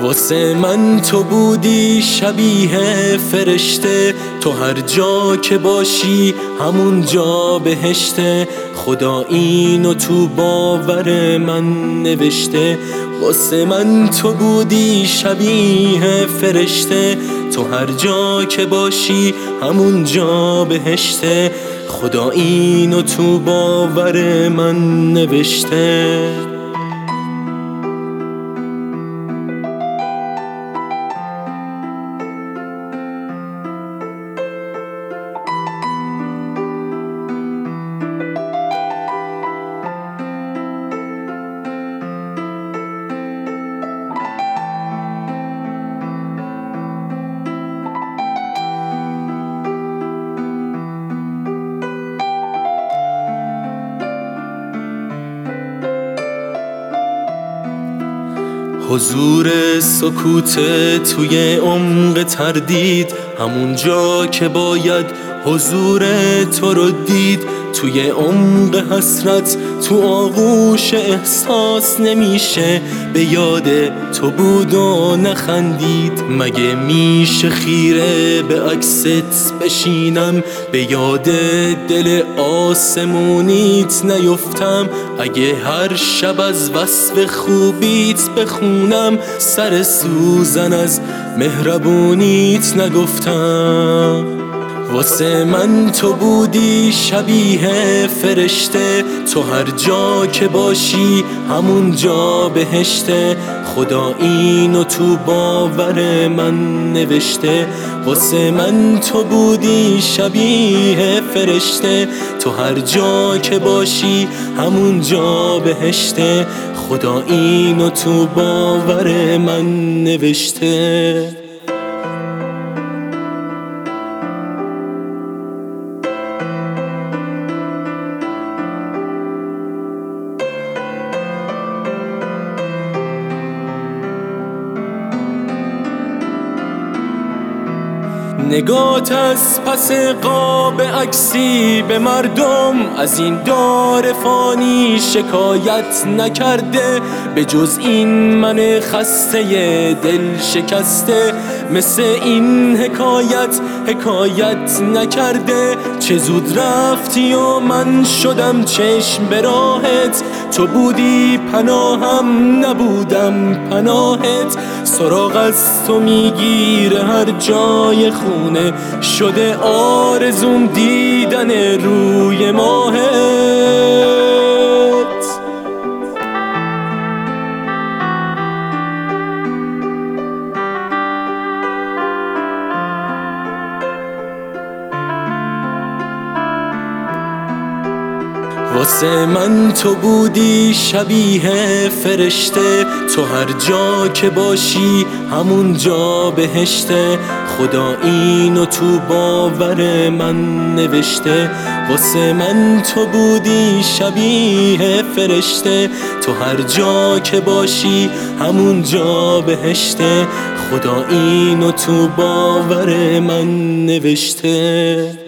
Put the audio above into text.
واسه من تو بودی شبیه فرشته، تو هر جا که باشی همون جا بهشته. خدا اینو تو باور من نوشته. واسه من تو بودی شبیه فرشته، تو هر جا که باشی همون جا بهشته. خدا اینو تو باور من نوشته. حضور سکوت توی عمق تردید، همون جا که باید حضور تو رو دید. توی عمق حسرت تو آغوش احساس نمیشه به یاد تو بود و نخندید. مگه میشه خیره به عکست بشینم، به یاد دل آسمونیت نیفتم؟ اگه هر شب از وصف خوبیت بخونم، سر سوزن از مهربونیت نگفتم. واسه من تو بودی شبیه فرشته، تو هر جا که باشی همون جا بهشته. خدا اینو تو باور من نوشته. واسه من تو بودی شبیه فرشته، تو هر جا که باشی همون جا بهشته. خدا اینو تو باور من نوشته. نگات از پس قاب عکسی به مردم از این دار فانی شکایت نکرده، به جز این من خسته دل شکسته. مثل این حکایت نکرده. چه زود رفتی و من شدم چشم به راهت، تو بودی پناهم نبودم پناهت. سراغ از تو میگیره هر جای خونه، شده آرزوم دیدن روی ماهت. واسه من تو بودی شبیه فرشته، تو هر جا که باشی همون جا بهشته. خدا اینو تو باور من نوشته. واسه من تو بودی شبیه فرشته، تو هر جا که باشی همون جا بهشته. خدا اینو تو باور من نوشته.